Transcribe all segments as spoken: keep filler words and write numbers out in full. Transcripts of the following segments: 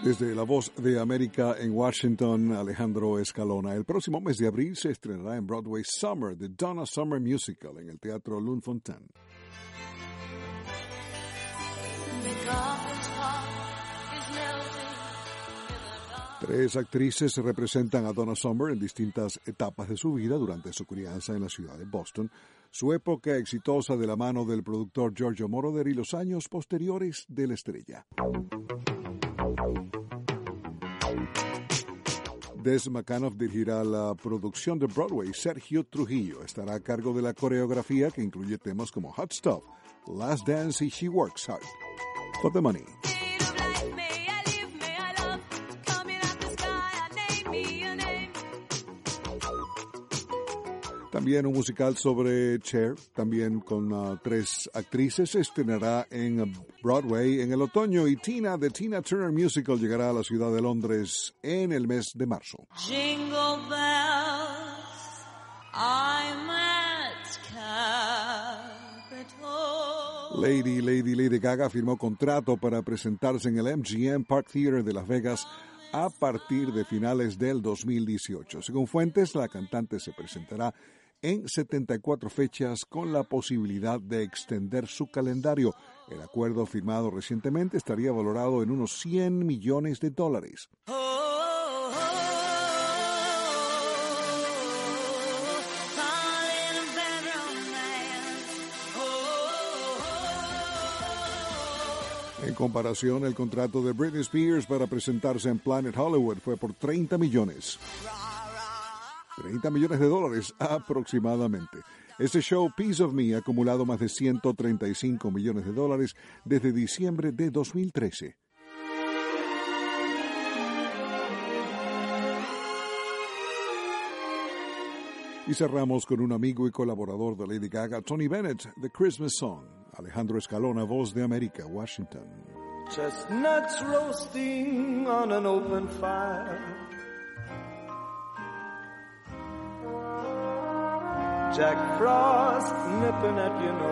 Desde La Voz de América en Washington, Alejandro Escalona. El próximo mes de abril se estrenará en Broadway Summer, The Donna Summer Musical, en el Teatro Lunt-Fontanne. Tres actrices representan a Donna Summer en distintas etapas de su vida durante su crianza en la ciudad de Boston, su época exitosa de la mano del productor Giorgio Moroder y los años posteriores de la estrella. Des McAnuff dirigirá la producción de Broadway. Sergio Trujillo estará a cargo de la coreografía, que incluye temas como Hot Stuff, Last Dance y She Works Hard. For the Money. También un musical sobre Cher, también con uh, tres actrices, se estrenará en Broadway en el otoño, y Tina, The Tina Turner Musical, llegará a la ciudad de Londres en el mes de marzo. Jingle bells, I'm at Capitol. Lady, Lady, Lady Gaga firmó contrato para presentarse en el M G M Park Theater de Las Vegas a partir de finales del dos mil dieciocho. Según fuentes, la cantante se presentará en setenta y cuatro fechas con la posibilidad de extender su calendario. El acuerdo firmado recientemente estaría valorado en unos cien millones de dólares. En comparación, el contrato de Britney Spears para presentarse en Planet Hollywood fue por treinta millones. treinta millones de dólares aproximadamente. Este show, Piece of Me, ha acumulado más de ciento treinta y cinco millones de dólares desde diciembre de dos mil trece. Y cerramos con un amigo y colaborador de Lady Gaga, Tony Bennett, The Christmas Song. Alejandro Escalona, Voz de América, Washington. Chestnuts roasting on an open fire. Jack Frost nipping at your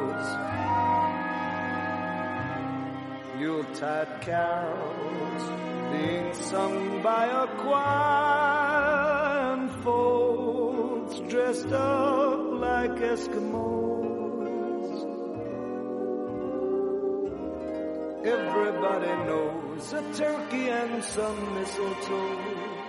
nose. Yuletide carols being sung by a choir, and folks dressed up like Eskimos. Everybody knows a turkey and some mistletoe